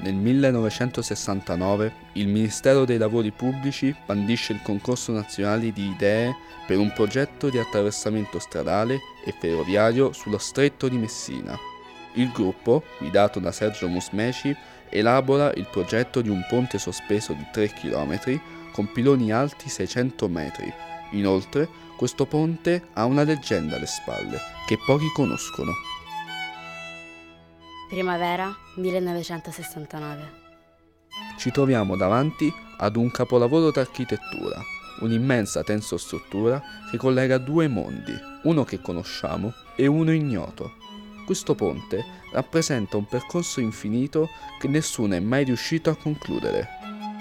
Nel 1969 il Ministero dei Lavori Pubblici bandisce il concorso nazionale di idee per un progetto di attraversamento stradale e ferroviario sullo Stretto di Messina. Il gruppo, guidato da Sergio Musmeci, elabora il progetto di un ponte sospeso di 3 km con piloni alti 600 metri. Inoltre, questo ponte ha una leggenda alle spalle che pochi conoscono. Primavera 1969. Ci troviamo davanti ad un capolavoro d'architettura, un'immensa tensostruttura che collega due mondi, uno che conosciamo e uno ignoto. Questo ponte rappresenta un percorso infinito che nessuno è mai riuscito a concludere.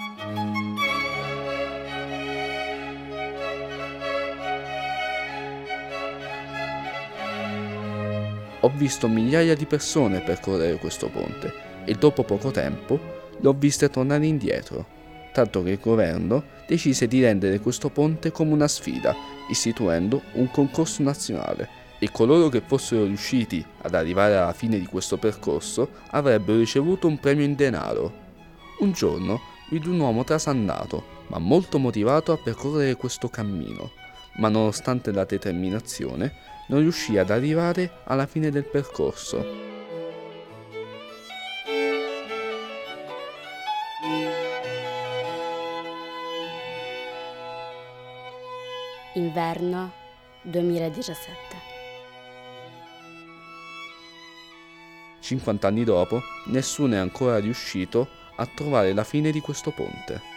Ho visto migliaia di persone percorrere questo ponte e dopo poco tempo le ho viste tornare indietro, tanto che il governo decise di rendere questo ponte come una sfida, istituendo un concorso nazionale, e coloro che fossero riusciti ad arrivare alla fine di questo percorso avrebbero ricevuto un premio in denaro. Un giorno vidi un uomo trasandato, ma molto motivato a percorrere questo cammino, ma nonostante la determinazione non riuscì ad arrivare alla fine del percorso. Inverno 2017. 50 anni dopo, nessuno è ancora riuscito a trovare la fine di questo ponte.